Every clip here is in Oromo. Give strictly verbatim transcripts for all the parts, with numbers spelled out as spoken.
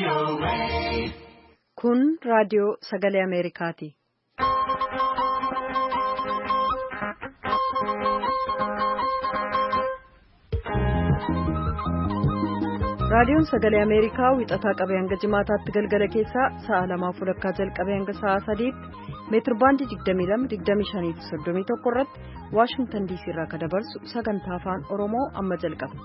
Kun raadiyoo sagalee Ameerikaati. Raadiyoon sagalee Ameerikaa wixataa qabee hanga jimaataatti galgala keessaa sa'a lamaaf walakkaa jalqabee hanga sa'a sadiitti meetir baandii digdamii lama digdamii shanii fi soddomii tokko irratti Waashingtan diisii irraa kan dabarsu sagantaa afaan Oromoo amma jalqaba.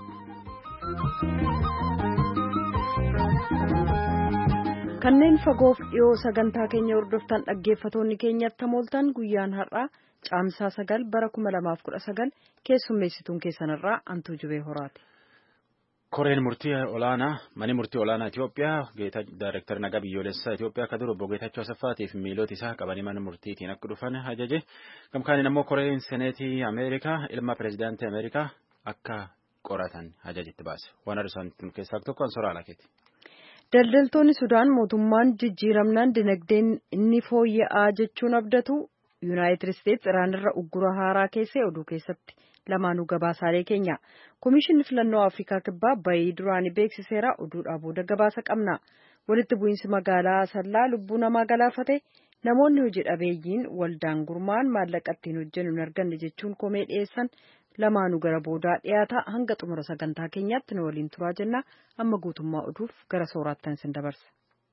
Kanneen fagoof dhiyoo sagantaa keenya hordoftan dhaggeeffatoonni keenyatti mooltan guyyaan har'aa caamsaa sagal bara kuma lamaaf kudha sagal keessummeessituun keessanirraa Antuu Jibee Horaati. Koreen murtii olaanaa mani murtii olaanaa Itoophiyaa geeta Daayireektar Nagaa Biyyoolessaa Itoophiyaa akka dura obbo Geetachoo Asaffaatiif miilota isaa qabanii mana murtiitiin akka dhufan ajaje. Gamkaaniin ammoo Koreen Seneetii Ameerikaa ilma Pireezidaantii Ameerikaa akka qoratan ajajitti baase. Waan arsaan keessaa tokko Ansoraa Lakeeti. Daldaltoonni Sudaan mootummaan jijjiiramnaan dinagdeen inni fooyya'aa jechuun abdatu Yuunaayitid Isteets Iraan irra uggura haaraa keessee oduu keessatti lamaanuu gabaasaalee keenya. Komishinni filannoo Afrikaa kibbaa bayii duraanii beeksiseera oduudhaa booda gabaasa qabna. Walitti bu'iinsi magaalaa Asallaa lubbuu namaa galaafate namoonni hojii dhabeeyyiin waldaan gurmaan maallaqa ittiin hojjennu hin arganne jechuun komee dhiyeessan lamaanuu gara boodaa dhiyaata hanga xumura sagantaa keenyaatti nu waliin turaa jenna. Amma guutummaa oduuf gara sooraattan isin dabarsa.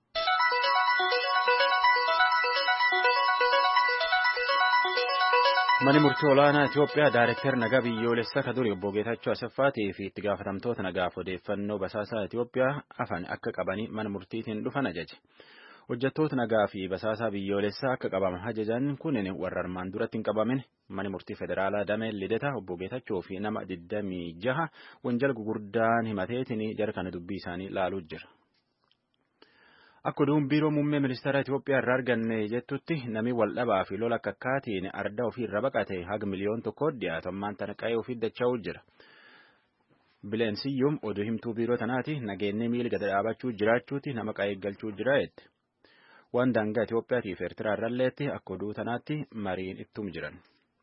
Mani murtii olaanaa Itoophiyaa Daayireektar Nagaa Biyyoolessaa akka duri obbo Geetachoo Asaffaatii fi itti gaafatamtoota nagaaf odeeffannoo basaasaa Itoophiyaa afan akka qabanii mana murtiitiin dhufan ajaje. Hojjettoota nagaa fi basaasaa biyyoolessaa akka qabaman ajajan kunneen warra armaan duratti hin qabamin mani murtii federaalaa damee Lidataa obbo Geetachoo fi nama digdamii jaha wanjala gurguddaan himateetiin jara kana dubbii isaanii laaluu jira. Akka oduun biiroo muummee ministeera Itoophiyaa irraa arganne jettutti namni waldhabaa fi lola akka akkaatiin ardaa ofii irra baqate haga miliyoon tokko dhiyaatu ammaan tana qa'ee ofii dacha'uu jira. Bileensiyyuum oduu himtuu biiroo tanaati nageenyi miila gada dhaabachuu jiraachuuti nama qa'ee galchuu jira jette. Waan daangaa Itoophiyaatiif Eertiraa irralleetti akka oduu tanaatti mariin ittum jiran.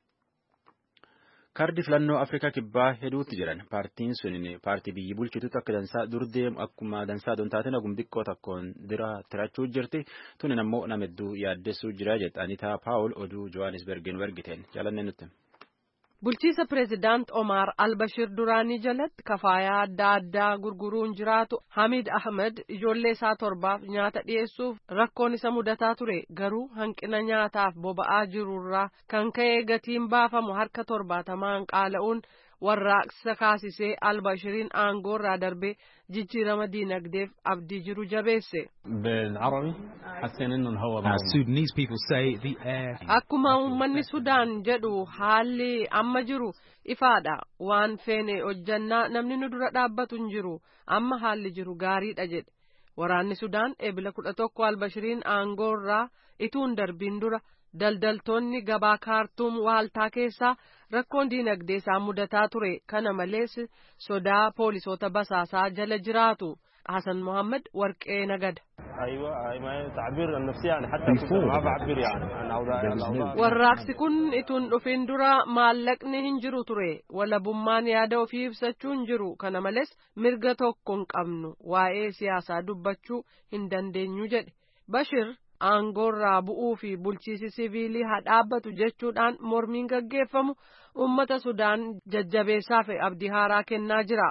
Kaardi filannoo Afrikaa kibbaa hedduutti jiran paartiin sun paartii biyyi bulchitutti akka dansaa durdeemu akkuma dansaa dontaatiin agum xiqqoo takkoon dira tirachuu jirti tunin ammoo nama hedduu yaaddessuu jira jedha Anitaa Paawul oduu Johannesburgin wargiteen jaalanne nutti. Bulchiisa Pireezidaant Omar Albashir duraanii jalatti kafaayaa adda addaa gurguruun jiraatu Hamid Ahmed ijoollee isaa torbaaf nyaata dhiyeessuuf rakkoon isa mudataa ture garuu hanqina nyaataaf boba'aa jirurraa kan ka'e gatiin baafamu harka torbaatamaan qaala'uun warraaqsa kaasisee Albashiriin aangoorraa darbee jijjiirama diinagdeef abdii jiru jabeesse. Akkuma uummanni Sudaan jedhu haalli amma jiru ifaadha waan feene hojjannaa namni nu dura dhaabbatu hin jiru amma haalli jiru gaariidha jedhe. Waraanni Sudaan eebila kudha tokko Albashiriin aangoorraa ituun darbiin dura daldaltoonni gabaa kaartuum waaltaa keessaa rakkoon diinagdee isaa mudataa ture kana malees sodaa poolisoota basaasaa jala jiraatu. Hasan Mohaammed warqee nagada. Warraaqsi kun ituun dhufin dura maallaqni hin jiru ture walabummaan yaada ofii ibsachuu hin jiru kana malees mirga tokko hin qabnu waa'ee siyaasaa dubbachuu hin dandeenyu jedhe. Bashir aangoorraa bu'uu fi bulchiisi siviilii haa dhaabbatu jechuudhaan mormiin gaggeeffamu ummata Sudaan jajjabeessaa fi abdii haaraa kennaa jira.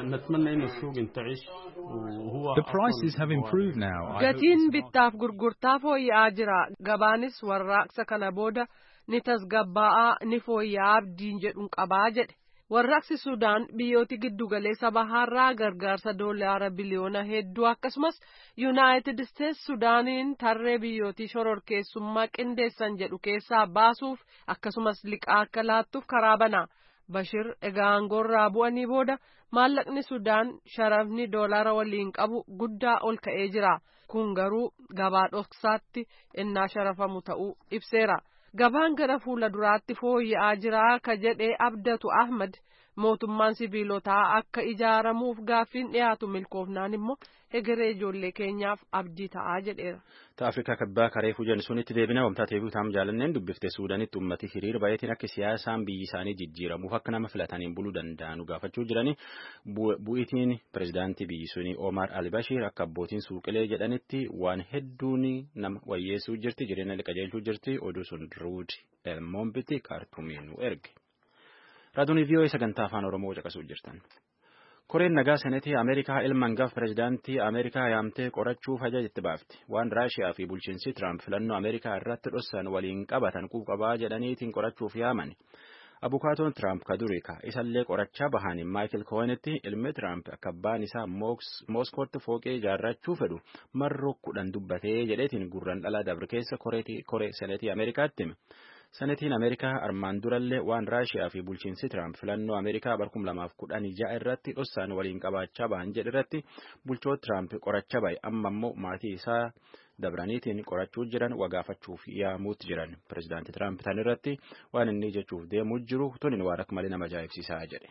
Gatiin bittaaf gurgurtaa fooyya'aa jira. Gabaanis warraaqsa kana booda ni tasgabbaa'aa ni fooyya'aa abdiin jedhuun qabaa jedhe. Warraaqsi Sudaan biyyooti giddugaleessa bahaarraa gargaarsa doolaara biliyoona hedduu akkasumas Yuunaayitid Isteets Sudaaniin tarree biyyootii shororkeessummaa qindeessan jedhu keessaa baasuuf akkasumas liqaa akka laattuuf karaa bana. Bashir egaa aangoorraa bu'anii booda maallaqni Sudaan sharafni doolaara waliin qabu guddaa ol ka'ee jira. Kun garuu gabaa dhoksaatti innaa sharafamu ta'uu ibseera. Gabaan gara fuula duraatti fooyya'aa jira ka jedhee abdatu Ahmed mootummaan sibiilotaa akka ijaaramuuf gaaffiin dhiyaatu milkoofnaan immoo egeree ijoollee keenyaaf abdii ta'aa jedheera. Ta Afrikaa kabbaa karee fujan sunitti deebina wamtaa teebiu taam jaalanneen dubbifte Suudaanitti ummati hiriir baay'atiin akka siyaasaan biyyi isaanii jijjiiramuuf akka nama filataniin buluu danda'anu gaafachuu jirani bu'itiin pirezidaantii biyyi sunii Omar al-Bashir akka abbootiin suuqilee jedhanitti waan hedduun nama wayyeessuu jirti jireenya liqajeelchuu jirti oduu sun Ruud Elmoombiti kaartumiin nu erge. Raadiyoo V O A sagantaa afaan Oromoo caqasuu jirtan. Koreen nagaa senetii Ameerikaa ilma hangafa pirezidaantii Ameerikaa yaamtee qorachuuf ajajitti baafti. Waan Raashiyaa fi bulchiinsi Tiraamp filannoo Ameerikaa irratti dhossan waliin qabatan quuqabaa jedhaniitiin qorachuuf yaaman. Abukaatoon Tiraamp ka durii ka isallee qorachaa bahaniin Maayikil Koowenitti ilmi Tiraamp akka abbaan isaa Mooskootti fooqee ijaarrachuu fedhu marroo kudhan dubbatee jedheetiin gurran dhalaa dabre keessa koree senetii Ameerikaatti hime. Senetiin Ameerikaa armaan durallee waan Raashiyaa fi bulchiinsi Tiraamp filannoo Ameerikaa barkum lamaaf kudhan ja'a irratti dhossaan waliin qabaachaa bahan jedhe irratti bulchoota Tiraamp qorachaa bahe amma immoo maatii isaa dabraniitiin qorachuu jiran wagaafachuuf yaamuutti jiran. Pirezidaantii Tiraamp tan irratti waan inni jechuuf deemuu jiru tunin waan akka malee nama ajaa'ibsiisaa jedhe.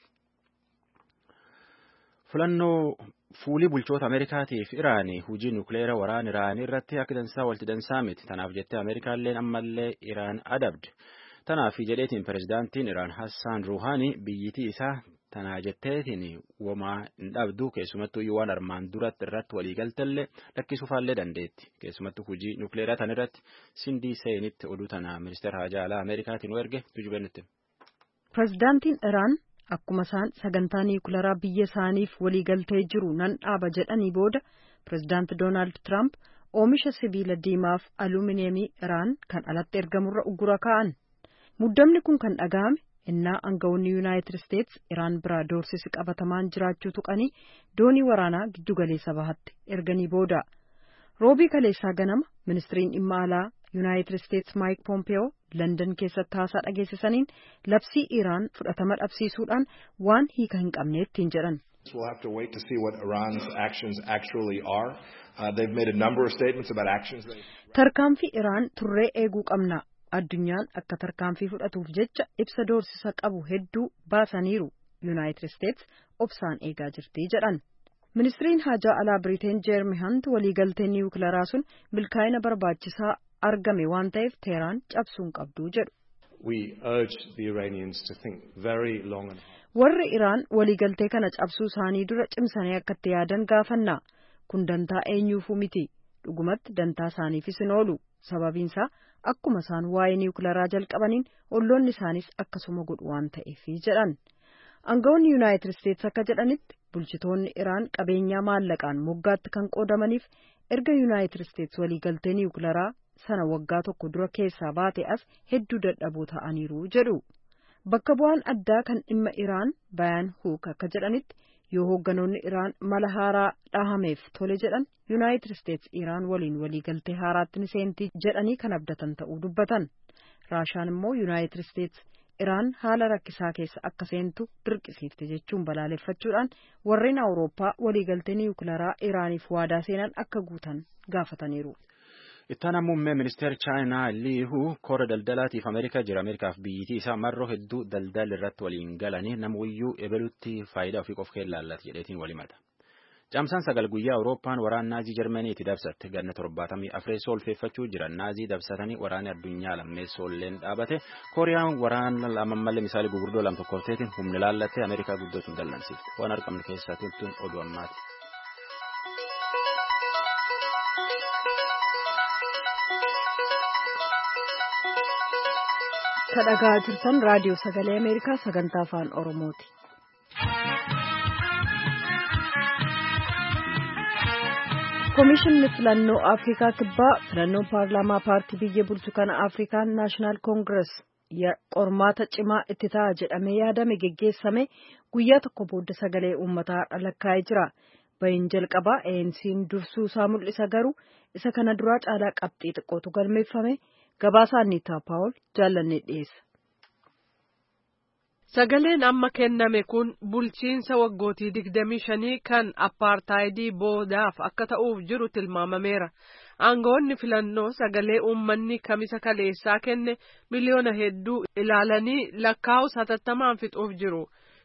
Filannoo fuulii bulchoota Ameerikaatiif Iraanii hujii nukleera waraana Iraanii irratti akka dansaa walti dansaa miti. Tanaaf jettee Ameerikaalleen ammallee Iraan adabde. Tanaaf jedheetiin pirezidaantiin Iraan Hassaan Ruuhaanii biyyitii isaa tanaa jetteetiin womaa hin dhabdu keessumattuu waan armaan duratti irratti waliigaltellee lakkisuufaallee dandeetti. Keessumattuu hujii nukleeraa tan irratti Sindii Seenitti oduu tanaa ministeera haajaa alaa Ameerikaatiin erge tujubennutti. Pirezidaantiin Iraan akkuma isaan sagantaa niwukilaraa biyya isaaniif waliigaltee jiru nan dhaaba jedhanii booda pirezidaanti Doonaald Tiraamp oomisha sibiila diimaaf alumineemii Iraan kan alatti ergamurra uggura kaa'an. Muddamni kun kan dhaga'ame innaa aangawoonni Yuunaayitid Isteets Iraan biraa doorsisi qabatamaan jiraachuu tuqanii doonii waraanaa giddugaleessa bahatti erganii booda. Roobii kaleessaa ganama ministiriin dhimma alaa Yuunaayitid Isteets Maayik Poompeyoo London keessatti haasaa dhageessisaniin labsii Iraan fudhatama dhabsiisuudhaan waan hiika hin qabne ittiin jedhan. We'll have to wait to see what Iran's actions actually are. Uh, they've made a number of statements about actions. They... Tarkaanfii Iraan turree eeguu qabna. Addunyaan akka tarkaanfii fudhatuuf jecha ibsa doorsisa qabu hedduu baasaniiru. Yuunaayitid Isteets obsaan eegaa jirti jedhan. Ministiriin haajaa alaa Biriteen Jeermi Hant waliigalteen niwukilaraa sun milkaa'ina barbaachisaa argame waan ta'eef Teheraan cabsuun qabdu jedhu. We urge the Iranians to think very long and Warri Iraan waliigaltee kana cabsuu isaanii dura cimsanii akka itti yaadan gaafanna. Kun dantaa eenyuufuu miti. Dhugumatti dantaa isaaniifis hin oolu. Sababiinsaa akkuma isaan waa'ee niwukilaraa jalqabaniin olloonni isaanis akkasuma godhu waan ta'eef jedhan. Aangawoonni Yuunaayitid Isteets akka jedhanitti bulchitoonni Iraan qabeenyaa maallaqaan moggaatti kan qoodamaniif erga Yuunaayitid Isteets waliigaltee niwukilaraa sana waggaa tokko dura keessaa baate as hedduu dadhaboo ta'aniiru jedhu. Bakka bu'aan addaa kan dhimma Iraan Bayaan Huuk akka jedhanitti yoo hoogganoonni Iraan mala haaraa dhahameef tole jedhan Yuunaayitid Isteets Iraan waliin waliigaltee haaraatti ni seentii jedhanii kan abdatan ta'uu dubbatan. Raashaan immoo Yuunaayitid Isteets Iraan haala rakkisaa keessa akka seentu dirqisiifte jechuun balaaleffachuudhaan warreen Awurooppaa waliigaltee niwukilaraa Iraaniif waadaa seenan akka guutan gaafataniiru. Ittaana muummee ministeera Chaayinaa Lii Hu kora daldalaatiif Ameerikaa jira. Ameerikaaf biyyitii isaa marroo hedduu daldala irratti waliin galanii namuyyuu ebelutti faayidaa ofii qof kee laallata jedheetiin walimata. Caamsaan sagal guyyaa Awurooppaan waraana naazii Jarmaniitti dabsatte ganna torbaatamii afreessoo olfeeffachuu jiran naazii dabsatanii waraana addunyaa lammeessoolleen dhaabate Kooriyaan waraana lamammallee misaalii gurguddoo lam tokkofteetiin humni laallattee Ameerikaa guddoo sun dallansiifte. Waan argamne keessaa tun oduu ammaati. Kadhagaa jirtan raadiyoo sagalee Ameerikaa sagantaa afaan Oromooti. Komishinni filannoo Afrikaa kibbaa filannoo paarlaamaa paartii biyya bulchu kana Afrikaan Naashinaal Koongirees qormaata cimaa itti ta'a jedhamee yaadame geggeessame guyyaa tokko booda sagalee uummataa lakkaa'ee jira. Bayin jalqabaa A N C'n dursuu isaa mul'isa garuu isa kana duraa caalaa qabxii xiqqootu galmeeffame. Gabaasa Anniitaa Paawul jaallanne dhiyeessa. Sagaleen amma kenname kun bulchiinsa waggootii digdamii shanii kan apartaayidii boodaaf akka ta'uuf jiru tilmaamameera. Aangawoonni filannoo sagalee uummanni kamisa kaleessaa kenne miliyoona hedduu ilaalanii lakkaa'us hatattamaan fixuuf jiru.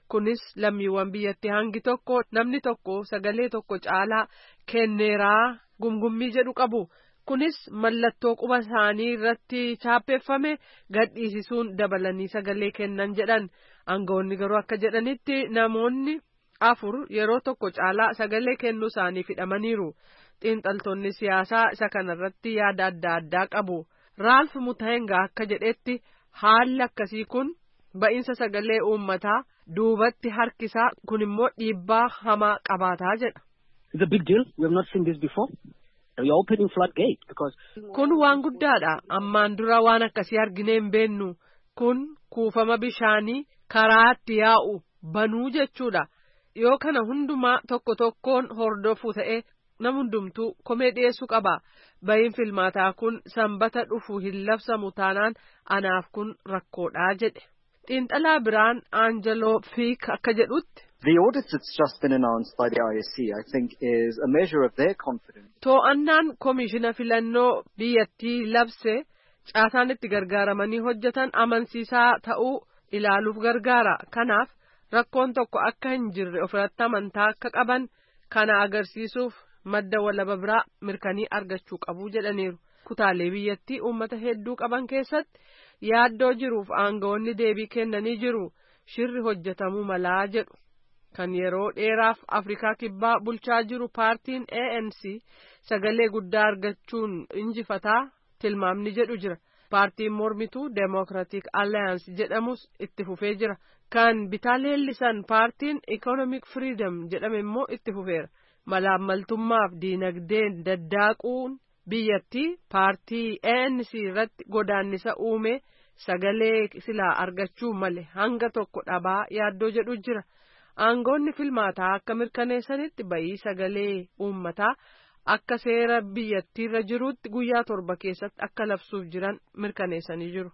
kunis lammiiwwan biyyattii hangi tokko namni tokko sagalee tokko caalaa kenneeraa gumgummii jedhu qabu. Kunis mallattoo quba isaanii irratti chaappeffame gadhiisisuun dabalanii sagalee kennan jedhan. Aangawoonni garuu akka jedhanitti namoonni afur yeroo tokko caalaa sagalee kennuu isaanii hidhamaniiru. Xiinxaltoonni siyaasaa isa kanarratti yaada adda addaa qabu. Raalf Mutahenga akka jedhetti haalli akkasii kun ba'iinsa sagalee uummataa duubatti harkisaa kun immoo dhiibbaa hamaa qabaataa jedha. It's a big deal. We have not seen this before. We are opening floodgate because kun waan guddaadha. Ammaan dura waan akkasii arginee hin beennu. Kun kuufama bishaanii karaa itti yaa'u banuu jechuudha. Yoo kana hundumaa tokko tokkoon hordofuu ta'e nama hundumtuu komee dhiyeessuu qaba. Ba'iin filmaataa kun sanbata dhufu hin labsamu taanaan anaaf kun rakkoodhaa jedhe. Xiinxalaa biraan Aanjeloo Fiik akka jedhutti. The audit that's just been announced by the I S C, I think, is a measure of their confidence. To'annaan koomishina filannoo biyyattii labse caasaan itti gargaaramanii hojjetan amansiisaa ta'uu ilaaluuf gargaara. Kanaaf rakkoon tokko akka hin jirre ofirratti amantaa akka qaban kana agarsiisuuf madda walaba biraa mirkanii argachuu qabu jedhaniiru. Kutaalee biyyattii uummata hedduu qaban keessatti yaaddoo jiruuf aangawoonni deebii kennanii jiru. Shirri hojjetamuu malaa jedhu. Kan yeroo dheeraaf Afrikaa kibbaa bulchaa jiru paartiin A N C sagalee guddaa argachuun injifataa tilmaamni jedhu jira. Paartiin mormituu Democratic Alliance jedhamus itti fufee jira. Kan bitaa leellisan paartiin Economic Freedom jedhame immoo itti fufeera. Malaammaltummaaf diinagdeen daddaaquun biyyattii paartii A N C irratti godaannisa uume sagalee silaa argachuu male hanga tokko dhabaa yaaddoo jedhu jira. Aangoonni filmaataa akka mirkaneessanitti bayii sagalee uummataa akka seera biyyattiirra jirutti guyyaa torba keessatti akka labsuuf jiran mirkaneessanii jiru.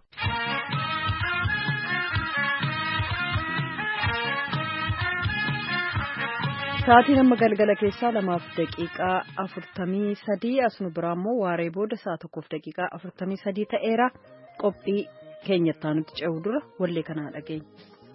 Sa'aatiin amma galgala keessaa lamaaf daqiiqaa afurtamii sadii asnu biraa immoo waaree booda sa'a tokkoof daqiiqaa afurtamii sadii ta'eera. Qophii keenyattaa nuti ce'u dura wallee kanaa dhageenya.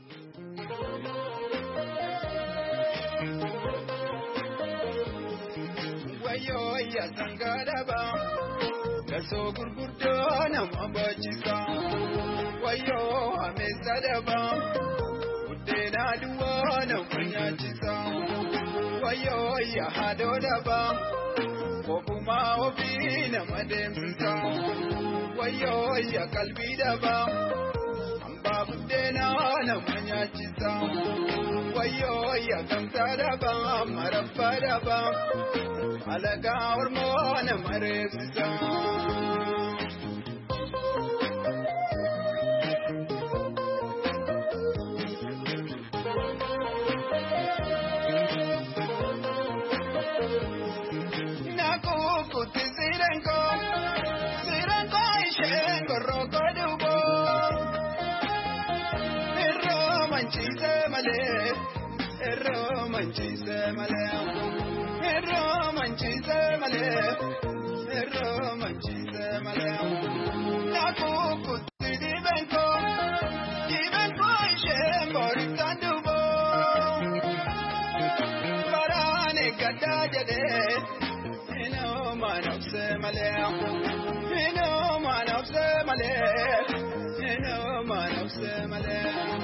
Ya sangadaba gaso gurguddo nama bachisa wayo amesadaba udena duwa nama nyachisa wayo ya hadodaba kokuma ofi nama demsisa wayo ya kalbidaba amba udena nama nyachisa wayo ya kamsadaba marafadaba alaga hormona maresa nako kuti sirenko sirenko ishengo roko dubo erro manchise male erro manchise male erro manchise male erro manchise male nako kuti dibenko dibenko ishengo ritandubo parane gadda jade ino manofse male ino manofse male ino manofse male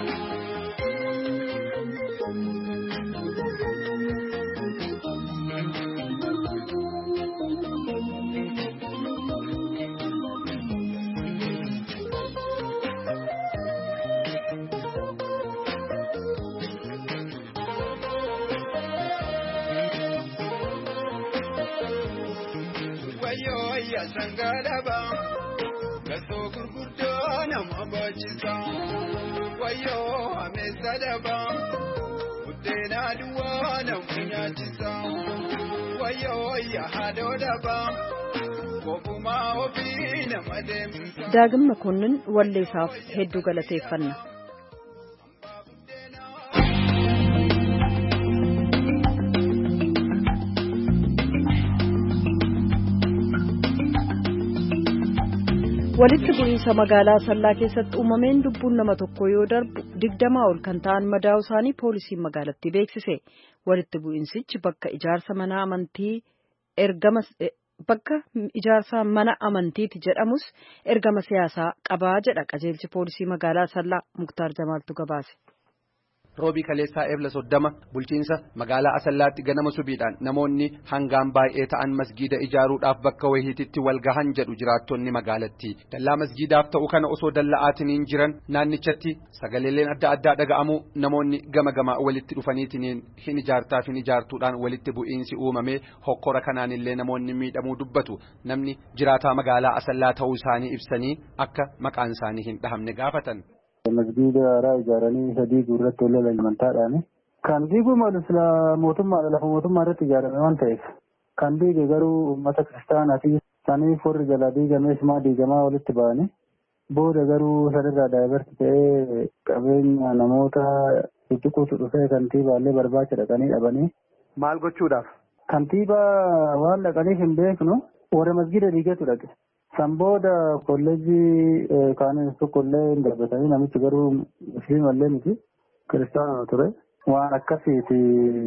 sangadaba gaso gurguddo nama bachisa wayo amesadaba udena duwa nama nyachisa wayo ya hadodaba kokuma ofi nama demsa daagim makonnin walleessaaf hedduu galateeffanna. walitti bu'iinsa magaalaa Asallaa keessatti uumameen lubbuun nama tokko yoo darbu digdamaa ol kan ta'an madaa'u isaanii poolisiin magaalattii beeksise. Walitti bu'iinsichi bakka ijaarsa mana amantii ergama bakka ijaarsa mana amantiiti jedhamus ergama siyaasaa qabaa jedha qajeelchi poolisii magaalaa Asallaa. Muktaar Jamaaltu gabaase. Roobii kaleessaa eebla soddama bulchiinsa magaalaa Asallaatti ganama subiidhaan namoonni hangaan baay'ee ta'an masgiida ijaaruudhaaf bakka wayiititti wal gahan jedhu jiraattonni magaalattii. Dallaa masgiidaaf ta'u kana osoo dalla'aatiniin jiran naannichatti sagaleeleen adda addaa dhaga'amu namoonni gama gama walitti dhufaniitiniin hin ijaartaaf hin ijaartuudhaan walitti bu'iinsi uumamee hokkora kanaanillee namoonni miidhamuu dubbatu. Namni jiraataa magaalaa Asallaa ta'uu isaanii ibsanii akka maqaan isaanii hin dhahamne gaafatan. Masgiida haaraa ijaaranii sadii guurratti wal lolan amantaadhaani. Kan diiguu malu sila mootummaadha lafa mootummaa irratti ijaarame waan ta'eef. Kan diige garuu uummata kiristaanaati. Saniif warri jalaa diigamees maa diigamaa walitti ba'anii. Booda garuu sanirraa daayibarti ta'ee qabeenya namoota tuttuquutu dhufee kantiibaallee barbaacha dhaqanii dhabanii. Maal gochuudhaaf? Kantiibaa waan dhaqaniif hin beeknu warra masgiida diigeetu dhaqe. San booda kolleejjii kaaniin tokkollee hin darbatanii namichi garuu musliimallee miti kiristaanuma ture. Waan akkasiiti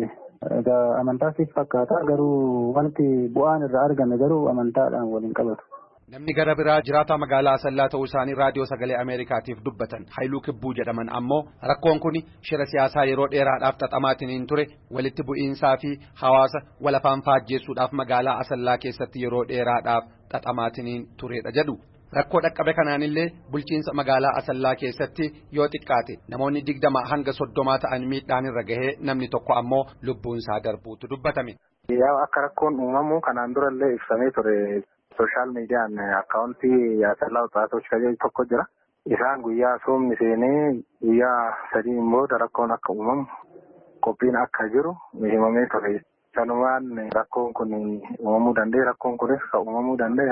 amantaasiif fakkaata garuu wanti bu'aan irraa argame garuu amantaadhaan waliin qabatu. Namni gara biraa jiraataa magaalaa Asallaa ta'uu isaanii raadiyoo sagalee Ameerikaatiif dubbatan Haayiluu Kibbuu jedhaman ammoo rakkoon kun shira siyaasaa yeroo dheeraadhaaf xaxamaatiniin ture walitti bu'iinsaa fi hawaasa walafaan faajjeessuudhaaf magaalaa Asallaa keessatti yeroo dheeraadhaaf xaxamaatiniin turedha jedhu. Rakkoo dhaqqabe kanaanillee bulchiinsa magaalaa Asallaa keessatti yoo xiqqaate namoonni digdama hanga soddomaa ta'an miidhaan irra gahee namni tokko ammoo lubbuun isaa darbuutu dubbatame. Akka rakkoon uumamu kanaan durallee ibsamee ture. Sooshaal miidiyaan akkaawuntii Asallaa Wixaatochi kajeelu tokko jira. Isaan guyyaa soomni seenee guyyaa sadii immoo rakkoon akka uumamu qophiin akka jiru himamee ture. Sanumaan rakkoon kun uumamuu danda'e. Rakkoon kunis kan uumamuu danda'e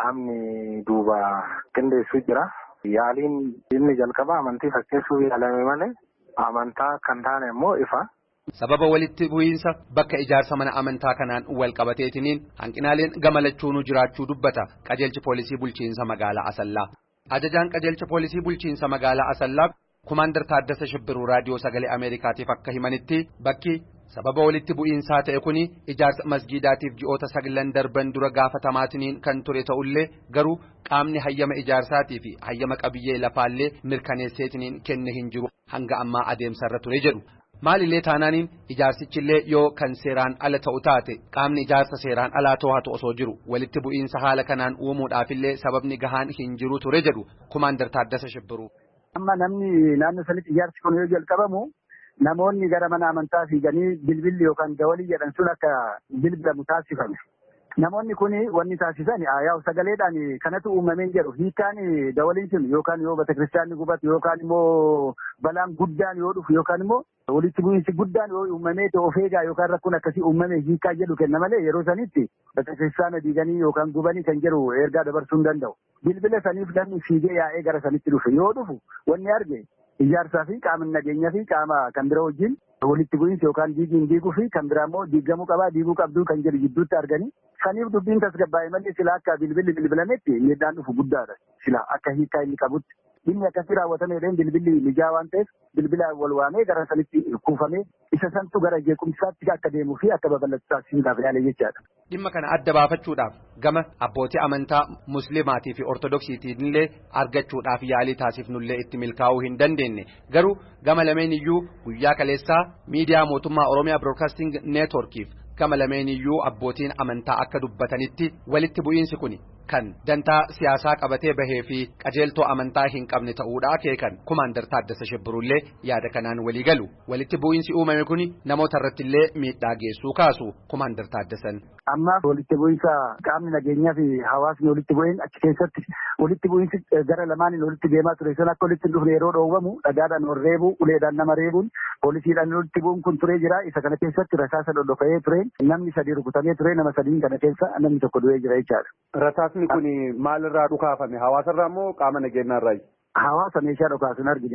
qaamni duuba qindeessu jira. Yaaliin inni jalqaba amantii fakkeessuuf yaalame malee amantaa kan taane immoo ifa. Sababa walitti bu'iinsa bakka ijaarsa mana amantaa kanaan wal qabateetiniin hanqinaaleen gama lachuunuu jiraachuu dubbata qajeelchi poolisii bulchiinsa magaalaa Asallaa. Ajajaan qajeelcha poolisii bulchiinsa magaalaa Asallaa Kumaandar Taaddasa Shibbiruu raadiyoo sagalee Ameerikaatiif akka himanitti bakki sababa walitti bu'iinsaa ta'e kuni ijaarsa masgiidaatiif ji'oota saglan darban dura gaafatamaatiniin kan ture ta'ullee garuu qaamni hayyama ijaarsaatii fi hayyama qabiyyee lafaallee mirkaneesseetiniin kenne hin jiru hanga ammaa adeemsarra ture jedhu. Maalillee taanaaniin ijaarsichillee yoo kan seeraan ala ta'u taate qaamni ijaarsa seeraan alaa to'atu osoo jiru walitti bu'iinsa haala kanaan uumuudhaafillee sababni gahaan hin jiru ture jedhu Kumaandar Taaddasa Shibbiruu. Amma namni naannoo sanitti ijaarsi kun yoo jalqabamu namoonni gara mana amantaa fiiganii bilbilli yookaan dawalii jedhan sun akka bilbilamu taasifame. Namoonni kun wanni taasisan yaa'u sagaleedhaan kanatu uumameen jedhu hiikaan dawaliin sun yookaan yoo betekiristaanni gubatu yookaan immoo balaan guddaan yoo dhufu yookaan immoo walitti bu'iinsi guddaan yoo uumamee ta'u ofeegaa yookaan rakkoon akkasii uumamee hiikaa jedhu kenna malee yeroo sanitti betekiristaana diiganii yookaan gubanii kan jedhu ergaa dabarsuu hin danda'u. Bilbila saniif namni fiigee yaa'ee gara sanitti dhufe yoo dhufu wanni arge ijaarsaa fi qaama nageenyaa fi qaama kan bira wajjin walitti bu'iinsi yookaan diigiin diiguu fi kan biraa immoo diigamuu qabaa diiguu qabduu kan jedhu gidduutti arganii saniif dubbiin tasgabbaa'e malee sila akka bilbilli bilbilametti miidhaan dhufu guddaadha sila akka hiikaa inni qabutti. Inni akkasii raawwatameedhaan bilbilli mijaa waan ta'eef bilbila wal waamee gara sanitti kuufamee isa santu gara jeequmsaatti akka deemuu fi akka babal'atu taasisuudhaaf yaale jechaadha. Dhimma kana adda baafachuudhaaf gama abbootii amantaa muslimaatii fi ortodoksiitiinillee argachuudhaaf yaalii taasifnullee itti milkaa'uu hin dandeenye garuu gama lameen iyyuu guyyaa kaleessaa miidiyaa mootummaa Oromiyaa Broadcasting Networkiif gama lameen iyyuu abbootiin amantaa akka dubbatanitti walitti bu'iinsi kuni kan dantaa siyaasaa qabatee bahee fi qajeeltoo amantaa hin qabne ta'uudha akeekan Kumaandar Taaddasa Shibbirullee yaada kanaan walii galu walitti bu'iinsi uumame kuni namoota irrattillee miidhaa geessuu kaasu Kumaandar Taaddasan. Amma walitti bu'iinsa qaamni nageenyaa fi hawaasni walitti bu'een achi keessatti walitti bu'iinsi gara lamaaniin walitti deemaa ture sun akka walitti hin dhufne yeroo dhoowwamu dhagaadhaan wal reebuu uleedhaan nama reebuun poolisiidhaan walitti bu'uun kun turee jira isa kana keessatti rasaasa dhodhofa'ee ture namni sadii rukutamee ture nama sadiin kana keessa namni tokko du'ee jira jechaadha. Rasaasni kun maalirraa dhukaafame hawaasarraa moo qaama nageenyaarraa? Hawaasa meeshaa dhukaasan argine.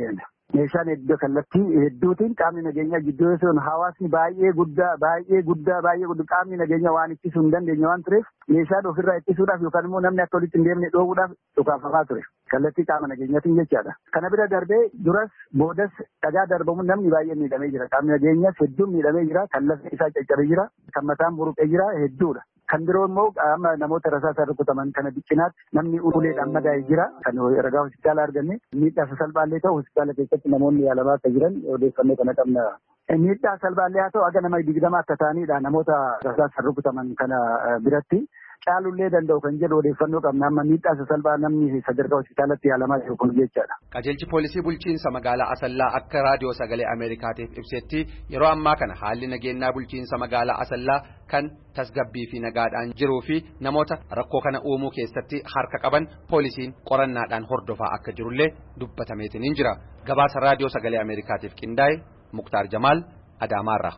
meeshaan hedduu kallattii hedduutiin qaamni nageenyaa gidduu sun hawaasni baay'ee guddaa baay'ee guddaa baay'ee guddaa qaamni nageenyaa waan ittisuu hin dandeenye waan tureef meeshaan ofirraa ittisuudhaaf yookaan immoo namni akka walitti hin deemne dhoowwuudhaaf dhukaafamaa ture kallattii qaama nageenyaatiin jechaadha. Kana bira darbee duras boodas dhagaa darbamuun namni baay'ee miidhamee jira qaamni nageenyaas hedduun miidhamee jira kan lafti isaa caccabee jira kan mataan buruqee jira hedduudha. Kan biroo immoo amma namoota rasaasaan rukutaman kana biccinaatti namni uleedhaan madaa'ee jira kan ragaa hospitaala arganne miidhaa salphaallee ta'u hospitaala keessatti namoonni yaalamaa akka jiran odeeffannoo kana qabna. Miidhaa salphaallee haa ta'u aga nama digdama akka ta'anidha namoota rasaasaan rukutaman kana biratti caalullee danda'u kan jedhu odeeffannoo qabna amma miidhaa salphaa namni sadarkaa hospitaalatti yaalamaa jiru kun jechaadha. Qajeelchi poolisii bulchiinsa magaalaa Asallaa akka raadiyoo sagalee Ameerikaatiif ibsetti yeroo ammaa kana haalli nageenyaa bulchiinsa magaalaa Asallaa kan tasgabbii fi nagaadhaan jiruu fi namoota rakkoo kana uumuu keessatti harka qaban poolisiin qorannaadhaan hordofaa akka jirullee dubbatameetiin jira. Gabaasa raadiyoo sagalee Ameerikaatiif qindaa'e Muktaar Jamaal Adaamaarraa.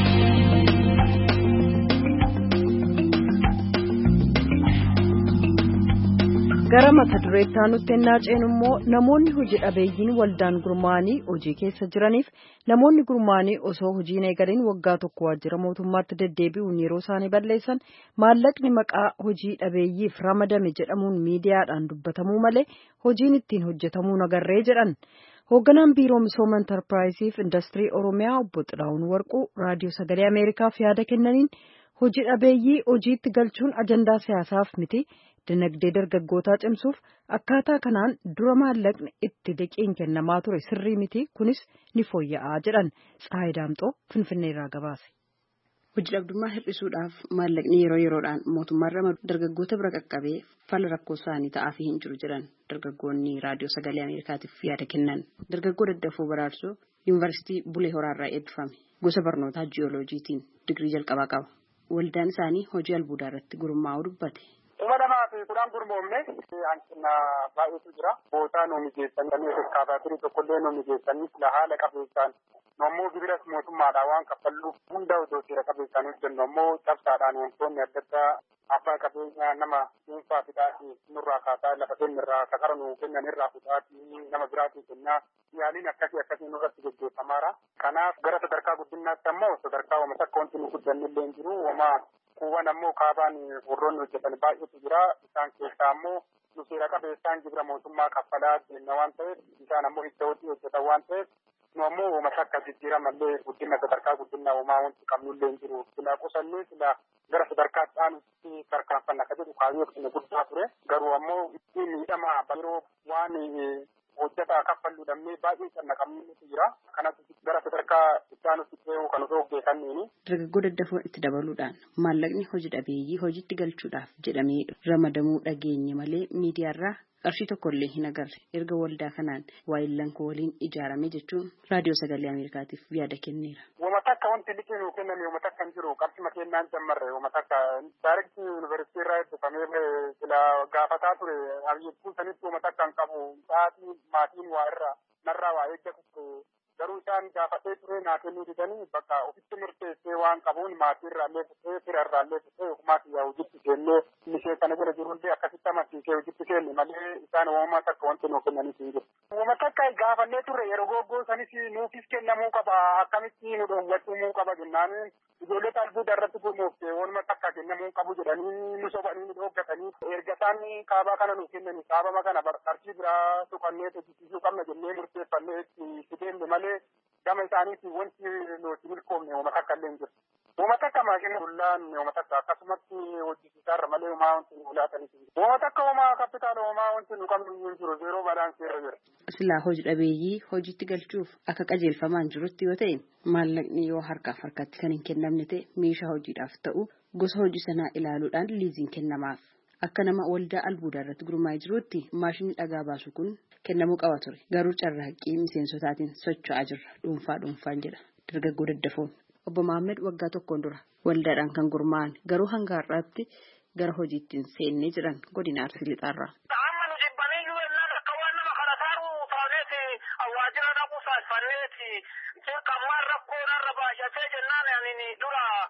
gara mata dureetti aanutti ennaa ceenu immoo namoonni hojii dhabeeyyiin waldaan gurmaa'anii hojii keessa jiraniif namoonni gurmaa'anii osoo hojiin eegaliin waggaa tokko waajjira mootummaatti deddeebi'uun yeroo isaanii balleessan maallaqni maqaa hojii dhabeeyyiif ramadame jedhamuun miidiyaadhaan dubbatamuu malee hojiin ittiin hojjetamuu nagarree jedhan. Hoogganaan biiroo misooma intarpiraayiziif industirii Oromiyaa obbo Xilaawun Warquu raadiyoo sagalee Ameerikaaf yaada kennaniin hojii dhabeeyyii hojiitti galchuun ajandaa siyaasaaf miti dinagdee dargaggootaa cimsuuf akkaataa kanaan dura maallaqni itti liqiin kennamaa ture sirrii miti kunis ni fooyya'aa jedhan Tsahaay Daamxoo Finfinneerraa gabaase. Hojii dhabdummaa hir'isuudhaaf maallaqni yeroo yeroodhaan mootummaan ramadu dargaggoota bira qaqqabee fala rakkoo isaanii ta'aafii hin jiru jedhan dargaggoonni raadiyoo sagalee Ameerikaatiif yaada kennan. Dargaggoo Daddafoo Baraarsoo Yuunivarsiitii Bulee Horaarraa eebbifame gosa barnootaa jiyooloojiitiin digirii jalqabaa qaba. Waldaan isaanii hojii albuudaa irratti gurmaa'uu dubbate. Kuma lamaa fi kudhan gurmoomne hanqina baay'eetu jira. Bootaa nu mijeessanii kaafaatiin tokkollee nu mijeessanii sila haala qabeessaan ammoo gibiras mootummaadhaan waan kaffalluuf hunda otoo seera qabeessaan hojjennu ammoo cabsaadhaan wantoonni adda addaa abbaa qabeenyaa nama dhuunfaa fidaatii nurraa kaasaa lafa kennirraa kakara nu kennan irraa fudhaatii nama biraatii kennaa yaaliin akkasii akkasii nurratti gaggeeffamaara. Kanaaf gara sadarkaa guddinaatti ammoo sadarkaa wama takka wanti nu guddannillee hin jiru wama kuuwwan ammoo kaabaan warroonni hojjetan baay'eetu jira. Isaan keessaa ammoo nu seera qabeessaan gibira mootummaa kaffalaa jenna waan ta'eef isaan ammoo itti hojii hojjetan waan ta'eef nu ammoo wama takka jijjiiramallee guddina sadarkaa guddinaa wamaa wanti qabnullee hin jiru. Sila qusannee sila gara sadarkaatti aanutti tarkaanfanna akka jedhu kaayyoo guddaa ture. Garuu ammoo ittiin miidhama yeroo waan hojjetaa kaffalluu dhabnee baay'ee cannaqamnutu jira. Kanas gara sadarkaa itti aanutti ce'uu kan osoo hojjetanneeni. Dargaggoo Daddafoo itti dabaluudhaan maallaqni hojii dhabeeyyii hojiitti galchuudhaaf jedhamee ramadamuu dhageenye malee miidiyaarraa qarshii tokkollee hin agarre erga waldaa kanaan waayillan koo waliin ijaarame jechuun raadiyoo sagalee Ameerikaatiif yaada kenneera. Wama takka wanti liqii nuu kennan wama takka hin jiru qabxima kennaan jammarre wama takka daayirektii yuunivarsiitii irraa eebbifamee sila gaafataa ture abiyyeettuu sanitti wama takka hin qabu sa'aatii maatiin waa irraa narraa waa eeggatu garuu isaan gaafatee ture naa kennuu didanii bakka ofitti murteessee waan qabuun maatii irraallee fudhee fira irraallee fudhee ofumaa kiyyaa hojiitti kennee ishee kana jala jirullee akkasitti amansiisee hojiitti kenne malee isaan uumamaa takka wanti nuu kennaniif hin jiru. Uuma takka gaafannee turre yeroo goggoo sanis nuufis kennamuu qaba akkamitti nu dhoowwatumuu qaba jennaan ijoollee albuuda irratti gurmoofte waanuma takka kennamuu qabu jedhanii nu sobanii nu dhooggatanii erga isaan kaabaa kana nu kennanii kaabama kana qarshii biraa tuqannee hojjechiisuu qabna jennee murteeffannee itti deemne malee gama isaaniitti wanti nuti milkoomne uuma takka illee hin jiru. Uuma takka maashina bullaan uuma takka akkasumatti hojjechiisaarra malee uumaa wanti nu laatanii uuma takka uumaa kapitaala uumaa wanti nu qabnu hin jiru zeeroo baalaansii irra jira. Silaa hojii dhabeeyyii hojiitti galchuuf akka qajeelfamaan jirutti yoo ta'e maallaqni yoo harkaaf harkatti kan hin kennamne ta'e meeshaa hojiidhaaf ta'u gosa hojii sanaa ilaaluudhaan liiziin kennamaaf. Akka nama waldaa albuudaa irratti gurmaa'ee jirutti maashinni dhagaa baasu kun kennamuu qaba ture. Garuu carraaqqii miseensotaatiin socho'aa jirra dhuunfaa dhuunfaan jedha dargaggoo Daddafoon. Obbo Maammed waggaa tokkoon dura waldaadhaan kan gurmaa'an garuu hanga har'aatti gara hojiitti hin seennee jiran godina Arsii Lixaarraa. Dirqamaan rakkoo narra baay'atee jennaan dura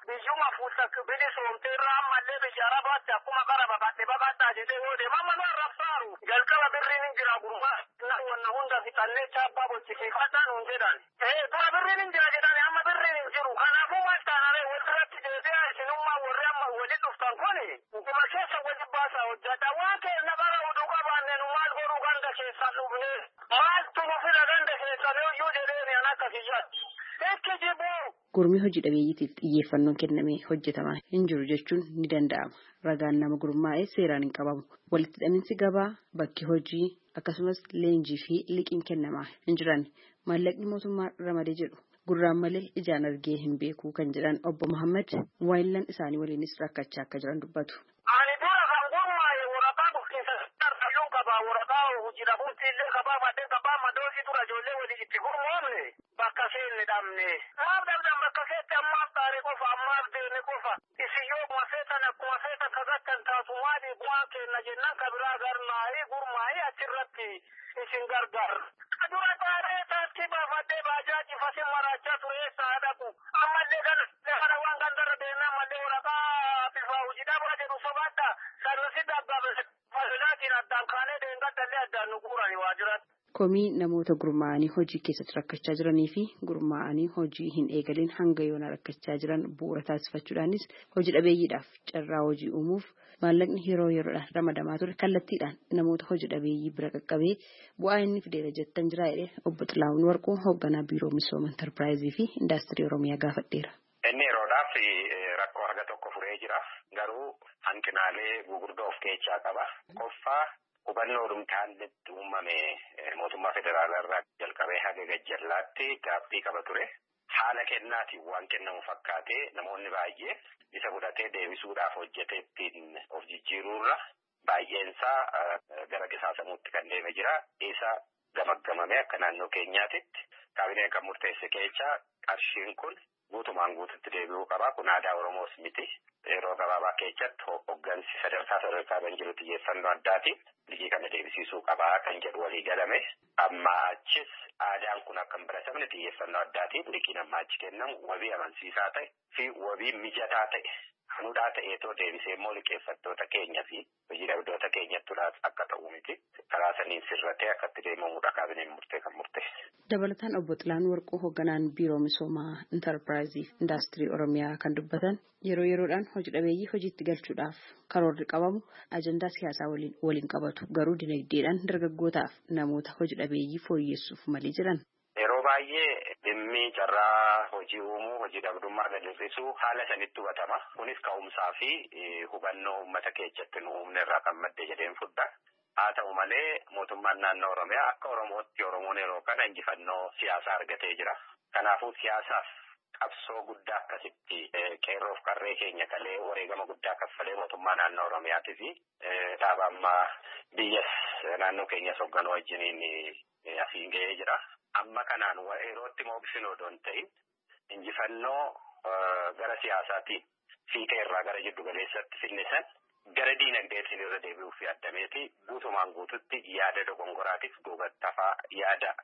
biyyuma fuusak bilisoomteerraa ammallee biyya arabaatti akkuma qara baqatte baqattaa jedhee yoo deema mana rabsaaru jalqaba birriin hin jira gurbaa wanna hunda fixannee chaappaa bochisiifataan hun jedhan ee dura birriin hin jira jedhani amma birriin hin jiru kanaafuu maal taanaree walirratti deebi'aa isinummaa warri amma wali dhuftan kuni dhuma keessa wali baasaa hojjata waan keenya bara oduu qabaanne nu maal godhuu ganda keessaa dhufne maaltu nu fida ganda keessaa yooyyuu jedheeni an akka kiyyaatti ekki jibuu. Gurmii hojii dhabeeyyiitiif xiyyeeffannoon kennamee hojjetamaa hin jiru jechuun ni danda'ama. Ragaan nama gurmaa'ee seeraan hin qabamu. Walitti hidhaminsi gabaa, bakki hojii akkasumas leenjii fi liqiin kennamaa hin jiran. Maallaqni mootummaa ramadee jedhu gurraan malee ijaan argee hin beeku kan jedhan obbo Muhammad waayillan isaanii waliinis rakkachaa akka jiran dubbatu. Ani dura kan gurmaa'e waraqaa bulchiinsa darbayyuu qabaa waraqaa hojii dhabuutti illee qabaa maddeen qabaa madoosii dura ijoollee walii itti gurmoomne bakka seenne dhabne. Maaf dhabdan bakka seetti ammaaf taane qofa ammaaf deeme qofa. Isiyyoo kuma seetan akkuma seetan kagattan taatu maali bu'aan kenna jennaan kabiraa garmaa'ee gurmaa'ee achirratti isin gargaar. Dura taaree taatti baafadhee baajaaji fasin maraachaa ture eessa dhaqu. Ammallee kana kana waan gandarra deemee ammallee waraqaa bifa hojii dhabaa jedhu sobaadha. Sanusi dabbabe fasilaatiin addaan kaanee deengadhallee addaan nu guurani waajjirratti. Komii namoota gurmaa'anii hojii keessatti rakkachaa jiranii fi gurmaa'anii hojii hin eegalin hanga yoona rakkachaa jiran bu'uura taasifachuudhaanis hojii dhabeeyyiidhaaf carraa hojii uumuuf maallaqni yeroo yeroodhaan ramadamaa ture kallattiidhaan namoota hojii dhabeeyyii bira qaqqabee bu'aa inni fideera jettan jira jedhee obbo Xilaawun Warquu hoogganaa biiroo misooma intarpiraayizii fi indaastirii Oromiyaa gaafadheera. Inni yeroodhaaf rakkoo haga tokko furee jira garuu hanqinaalee gugurdoo of keessaa qaba. Qoffaa hubannoo dhumtaannetti uumame mootummaa federaalaa irraa jalqabee haga gajjallaatti gaaffii qaba ture. Haala kennaatiin waan kennamu fakkaatee namoonni baay'ee isa fudhatee deebisuudhaaf hojjetee ittiin of jijjiiruurra baay'eensaa gara qisaasamuutti kan deeme jira. Isa gamaggamame akka naannoo keenyaatitti kaabineen kan murteesse keessaa qarshiin kun guutumaan guututti deebi'uu qaba. Kun aadaa Oromoos miti. Yeroo gabaabaa keessatti hooggansi sadarkaa sadarkaa kan jiru xiyyeeffannoo addaatiin liqii kana deebisiisuu qabaa kan jedhu walii galame. Amma achis aadaan kun akka hin baratamne xiyyeeffannoo addaatiin liqiin amma achi kennamu wabii amansiisaa ta'e fi wabii mijataa ta'e hanudhaa ta'eetoo deebisee immoo liqeeffattoota keenya fi hojii dhabdoota keenyattuudhaaf akka ta'u miti. Karaa saniin sirratee akkatti deemamuudha kaabineen murtee kan murteesse. Dabalataan obbo Xilaawun Warquu hoogganaan biiroo misoomaa intarpiraayizii fi indaastirii Oromiyaa kan dubbatan yeroo yeroodhaan hojii dhabeeyyii hojiitti galchuudhaaf karoorri qabamu ajandaa siyaasaa waliin waliin qabatu garuu dinagdeedhaan dargaggootaaf namoota hojii dhabeeyyii fooyyessuuf malee jiran. Yeroo baay'ee dhimmi carraa hojii uumuu hojii dhabdummaa gadhiisuu haala sanitti hubatama. Kunis ka'umsaa fi hubannoo uummata keessatti nu uumne irraa kan madde jedheen fudha. Haa ta'u malee mootummaan naannoo Oromiyaa akka Oromootti Oromoon yeroo kana injifannoo siyaasaa argatee jira. Kanaafuu siyaasaaf qabsoo guddaa akkasitti qeerroof qarree keenya kalee wareegama guddaa kaffalee mootummaa naannoo Oromiyaatii fi dhaaba ammaa biyyas naannoo keenyas hoogganuu wajjiniin asiin ga'ee jira. Amma kanaan yerootti mooksinu odoo hin ta'in injifannoo gara siyaasaatiin fiixee irraa gara jiddu galeessatti finnisan gara diinagdeetiin irra deebi'uuf yaadameeti guutumaan guututti yaada dogongoraatiif duubattafaa yaada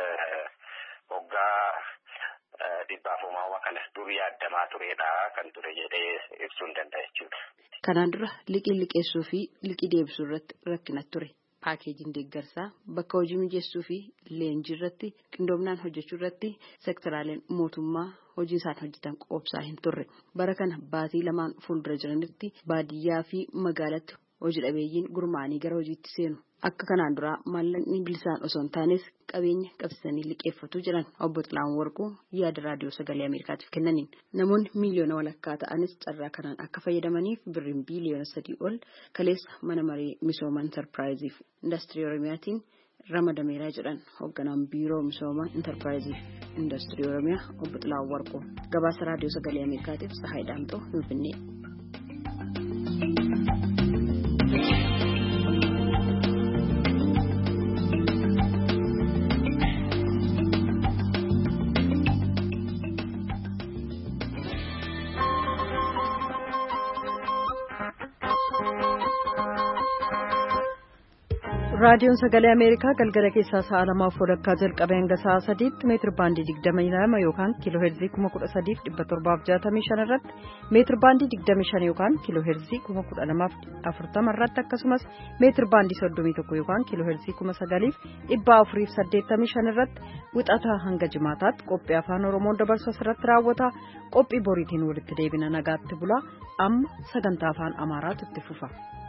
hoggaa dhibbaaf uumamaa kana dur yaadamaa turedha kan ture jedhee ibsuu hin danda'a jechuudha. Kanaan dura liqii liqeessuu fi liqii deebisuu irratti rakkina ture. Paakeejiin deeggarsaa bakka hojii mijeessuu fi leenjii irratti qindoomnaan hojjechuu irratti sektoraaleen mootummaa hojii isaan hojjetan qoobsaa hin turre. Bara kana baatii lamaan fuuldura jiranitti baadiyyaa fi magaalatti hojii dhabeeyyiin gurmaa'anii gara hojiitti seenu. Akka kanaan duraa maallaqni bilisaan osoo hin taanes qabeenya qabsiisanii liqeeffatu jiran obbo Xilaawun Warquu yaada raadiyoo sagalee Ameerikaatiif kennaniin namoonni miiliyoona walakkaa ta'anis carraa kanaan akka fayyadamaniif birriin biiliyoona sadii ol kaleessa mana maree misooma intarpiraayizii fi indaastirii Oromiyaatiin ramadameeraa jedhan hoogganaan biiroo misooma intarpiraayizii fi indaastirii Oromiyaa obbo Xilaawun Warquu gabaasa raadiyoo sagalee Ameerikaatiif Sahaay Daamxoo Finfinnee. raadiyoon sagalee ameerikaa galgala keessaa sa'a lamaaf walakkaa jalqabee hanga sa'a sadiitti meetir baandii digdamii lama yookaan kiiloo heerzii kuma kudha sadiif dhibba torbaaf jaatamii shan irratti meetir baandii digdamii shan yookaan kiiloo heerzii kuma kudha lamaaf afurtama irratti akkasumas meetir baandii soddomii tokko yookaan kiiloo heerzii kuma sagaliif dhibba afuriif saddeettamii shan irratti wixataa hanga jimaataatti qophii afaan oromoon dabarsu asirratti raawwata qophii boriitiin walitti deebina nagaatti bulaa amma sagantaa afaan amaaraatu itti fufa.